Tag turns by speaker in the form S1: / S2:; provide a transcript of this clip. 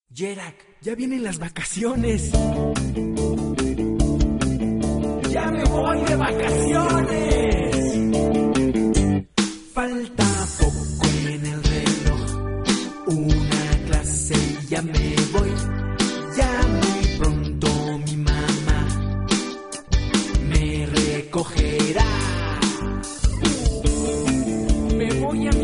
S1: Yerak, ya vienen las vacaciones. ¡Ya me voy de vacaciones! Falta poco en el reloj, una clase y ya me voy. Ya muy pronto mi mamá me recogerá. Me voy a